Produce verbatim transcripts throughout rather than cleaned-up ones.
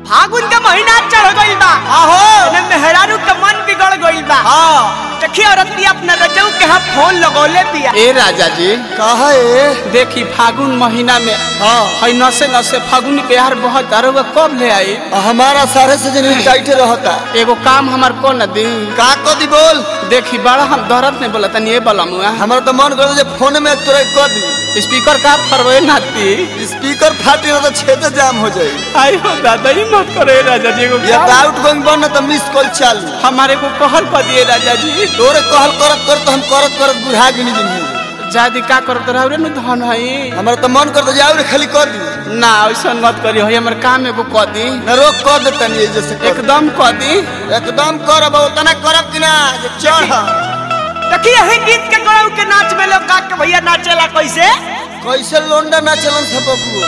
फागुन का महीना चढ़ गइल बा। आहो ने मेहरारू के मन बिगड़ गइल बा। हां देखी औरती अपना रजऊ के हां फोन लगौले पिया। ए राजा जी कहा है देखी फागुन महीना में हां हई नसे नसे फागुनी प्यार बहुत अरवा कब ले आई। हमारा सारे से जन टाइट रहता। एगो काम हमार को न दी का को दी बोल। देखी बड़ा हम दरद नहीं बोलता नहीं बलमुआ हमारा तो मन कर जे फोन में तोरे को दी स्पीकर का फरवे नाती स्पीकर फाटी ना तो छेद जाम हो जाई। आई हो दादा ही मत करे राजा जी। एगो ये आउट गोइंग बन तो मिस कॉल चालू हमारे को कहल कर दिए राजा जी। तोरे कहल करत कर तो हम करत करत बुढ़ा गिनी जिनी जादी का करत रहू रे न धन हई। हमारा तो मन कर जाओ रे खाली कर दी ना ऐसा मत करी होई हमर काम एगो क दी न रोक कर दे तनी जैसे एकदम क दी एकदम करब उतना करब कि ना जे चढ़। देखी यही गीत के गड़ऊ के नाच में लोग का के भैया नाचेला कैसे कैसे लोंडा ना चलन सब बबू।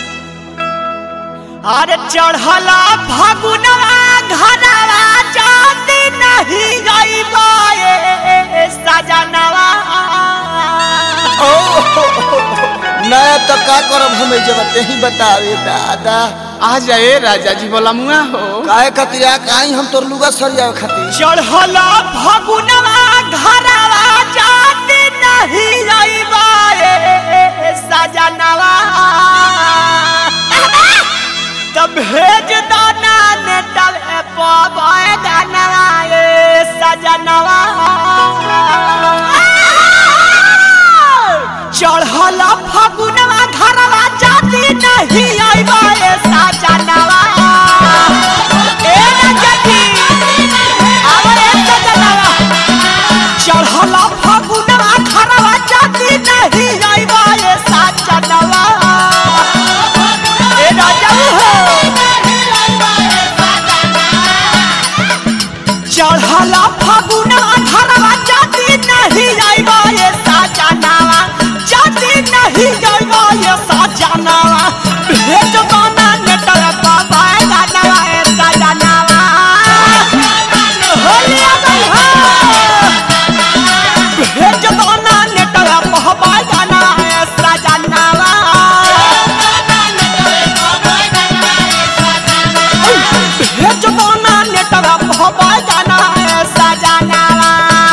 अरे चढ़ला फागुनवा घरवा जाती नहीं गईबा ए सजनवा। ओ नया तो का करब हम जब ही बतावे दादा। आ जाए राजा जी बोला मुआ हो काहे खातिर काई हम तोर लुगा सरिया खातिर। चढ़ला फागुनवा घरवा जाती नहीं गईबा ए सजनवा। तब भेज दाना ने तले पावे गानवा ए सजनवा। चढ़ला फागुनवा घरवा जाती नहीं आइबा ए सजनवा। ए नजती आवे सजनवा। चढ़ला फागुनवा घरवा जाती नहीं आइबा ए सजनवा। ए राजा हो चढ़ला फागुनवा घरवा जाती नहीं आइबा ए सजनवा। जाती नहीं आइबा ए सजनवा। भेज दाना ने तले पावे गानवा ए सजनवा। होलिया गई हो भेज दाना ने तले पावे गानवा ए सजनवा। भेज दाना ने तले पावे गानवा ए सजनवा।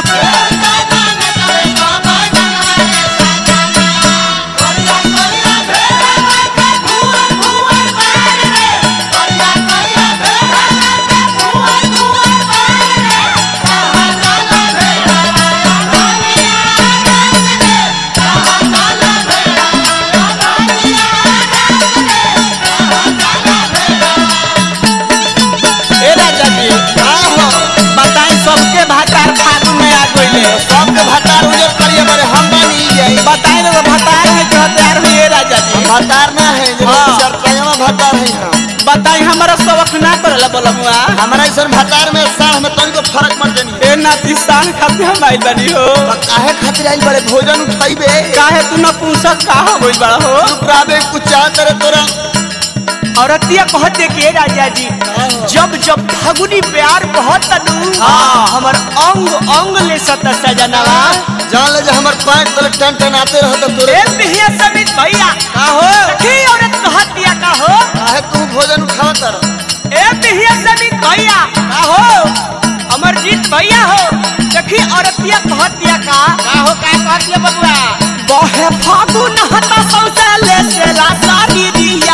ए राजा जी का हो बताई सबके भातार फागुन में आ गइले। सबके भतार उजर करिए बारे हम बनी जाई। बताई रे भातार है जो हथियार हुए राजा जी। भतार ना है जे हाँ। सरकारिया भतार है हम। बताई हमारा सबक ना करला बोला मुआ। हमारा इसन भतार में साह में तनिको फर्क मत देनी। ए नाती सान खाते हम आइल बनी हो काहे खातिर आइल बड़े भोजन उठाइबे। काहे तू ना पूछा का हो गइल बड़ा हो। तू प्राबे कुछ चाह करे तोरा। औरतिया कहते के राजा जी जब जब फागुनी प्यार बहुत तनु हाँ। हमर अंग अंग ले सत सजनवा। जान ले जे हमर पैर तले टन टन आते रहत तोरे। ए बिहिया समित भैया का हो देखी औरत कहतिया का हो काहे तू भोजन उठावत तर। ए बिहिया समित भैया का हो अमरजीत भैया हो देखी औरतिया कहतिया का का हो का कहतिया बबुआ। बहे फागुन हता सौसे ले से सारी दिया।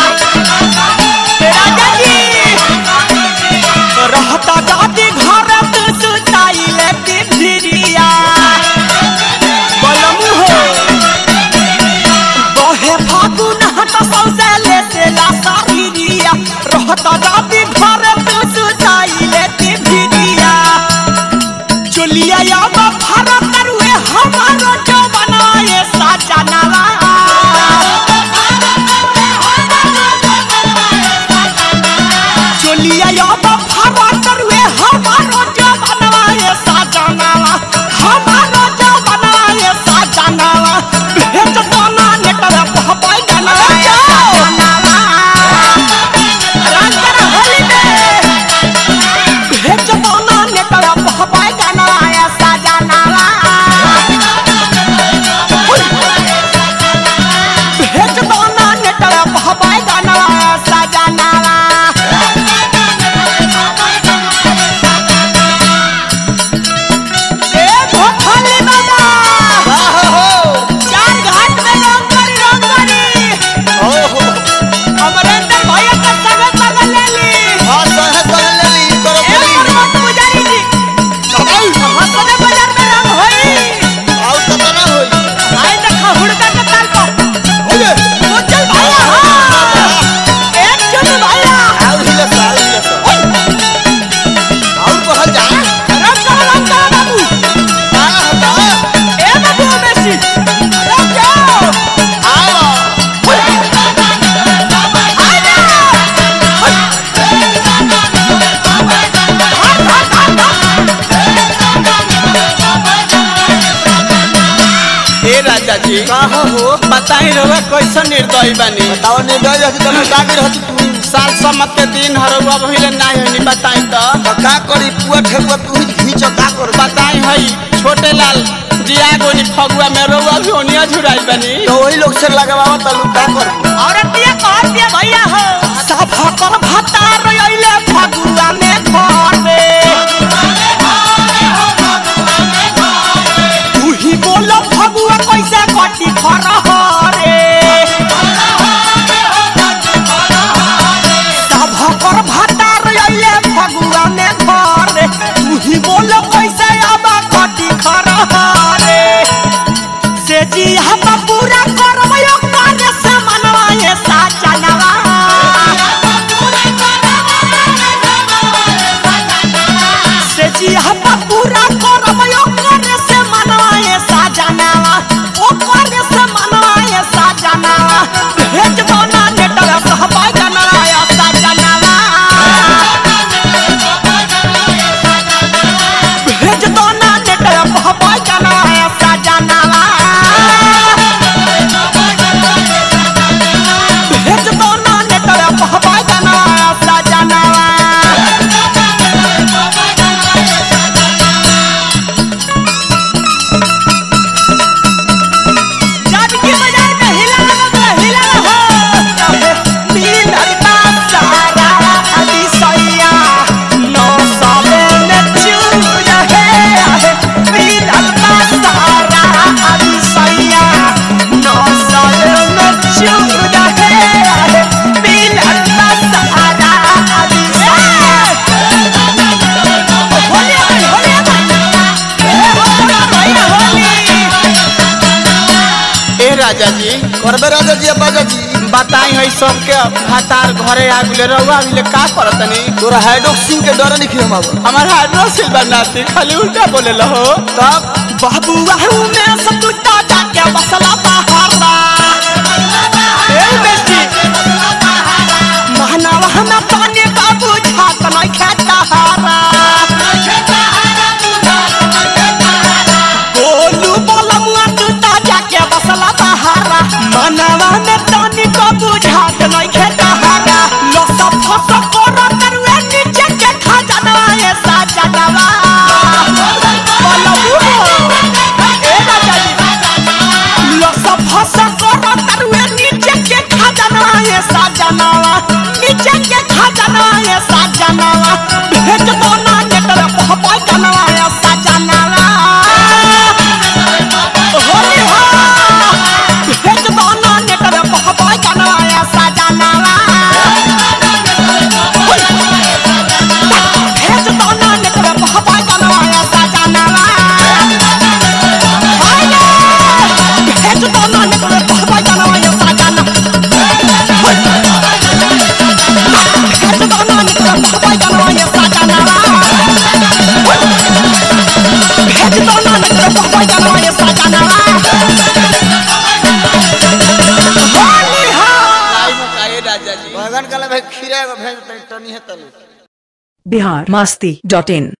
राजा जी रहता दादी घर तू सुताई लेती भिरिया। बलमु हो बहे फागुन हता सौसे ले से सारी दिया। रहता दादी घर तू सुताई लेती भिरिया। चलिया या भारत रुए हमारो जो बनाए सजनवा। चलिया या भारत रुए हमारो जो बनाए सजनवा। हमारो जो बनाए सजनवा। भेज दाना ने तले पावे गानवा ए सजनवा। रंग होली में राजा जी कहाँ हो बताई रहुआ कैसे निर्दयी बानी बताओ निर्दय रहती तो मैं का कर रहती तू साल समत के दिन हरुआ भइले नाही होनी बताई तो तो का करी पुआ ठेकुआ तू घींच का कर बताई हई छोटे लाल जिया गोनी फगुआ में रहुआ भी ओनिया झुराई बानी तो वही लोग से लगावा तलू का कर औरतिया कह दिया भैया हो सब कर भतार अइले फगुआ में घर में तू ही बोलो फगुआ कैसे कटी घर रे सब कर भतार अइले फगुआ में घर रे तू ही बोलो कैसे अब कटी घर रे से जी हम पूरा करबयो कार्य से मनवाए साजनवा से जी हम पूरा करबयो कार्य से मनवाए साजनवा ओ कार्य से मनवाए साजनवा भेज दो ना नेटवा सहबाई जनवाया साजनवा भेज दो ना नेटवा सहबाई जनवाया साजनवा भेज दो ना नेटवा सहबाई जनवाया साजनवा जानकी बाजार में हिला लगा हिला हो दिन हरता सारा अभी सैया नौ साले में चूर रहे दिन हरता सारा अभी सैया नौ साले में चूर रहे दिन हरता सारा अभी सैया होली होली होली होली ए राजा जी करबे राजा जी बाजा जी बताई हई सबके भातार घरे आ गेले रहुआ भी का करतनी तोरा हाइड्रोक्सिन के डर नहीं हम अब हमार हाइड्रोसिल बनाती खाली उल्टा बोले लहो तब बाबू आहू में सतुटा जाके बसला बहारा ए बेटी महनावा हम पानी बाबू छात नहीं खाता हारा गोलू बोलमुआ टूटा जाके बसला बहारा महनावा में पानी बाबू छात नहीं खाता हारा लसा फसा कोरा तरुए नीचे के खा जाना ये साजनवा साजनवा नीचे के खजाना ये साजनवा भेज दो ना नेटवा पहपा जनवा ये साजनवा होली हो भेज दो ना नेटवा पहपा जनवा ये साजनवा भेज दो ना नेटवा पहपा जनवा ये साजनवा भेज दो ना नेटवा पहपा जनवा ये साजनवा भगवान कल भाई खीरा भेज तनी है तले बिहार मस्ती डॉट इन